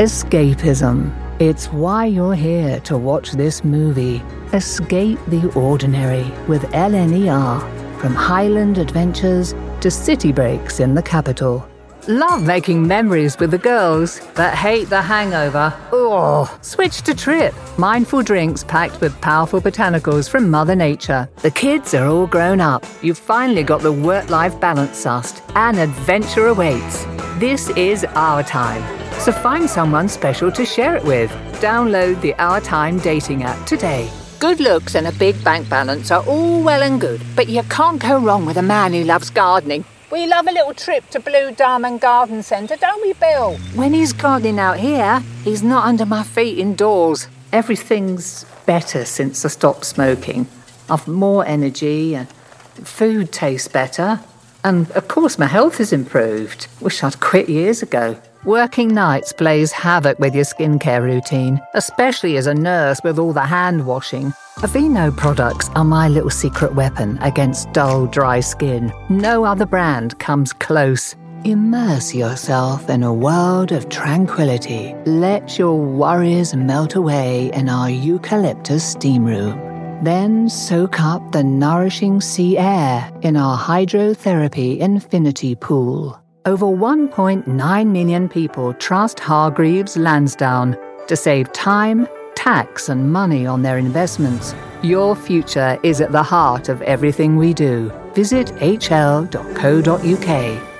Escapism. It's why you're here to watch this movie. Escape the ordinary with LNER. From Highland adventures to city breaks in the capital. Love making memories with the girls, but hate the hangover. Ugh. Switch to Trip. Mindful drinks packed with powerful botanicals from Mother Nature. The kids are all grown up. You've finally got the work-life balance sussed, and adventure awaits. This is our time. So find someone special to share it with. Download the Our Time dating app today. Good looks and a big bank balance are all well and good, but you can't go wrong with a man who loves gardening. We love a little trip to Blue Diamond Garden Centre, don't we, Bill? When he's gardening out here, he's not under my feet indoors. Everything's better since I stopped smoking. I've more energy and food tastes better. And, of course, my health has improved. Wish I'd quit years ago. Working nights plays havoc with your skincare routine, especially as a nurse with all the hand washing. Aveeno products are my little secret weapon against dull, dry skin. No other brand comes close. Immerse yourself in a world of tranquility. Let your worries melt away in our eucalyptus steam room. Then soak up the nourishing sea air in our hydrotherapy infinity pool. Over 1.9 million people trust Hargreaves Lansdowne to save time, tax and money on their investments. Your future is at the heart of everything we do. Visit hl.co.uk.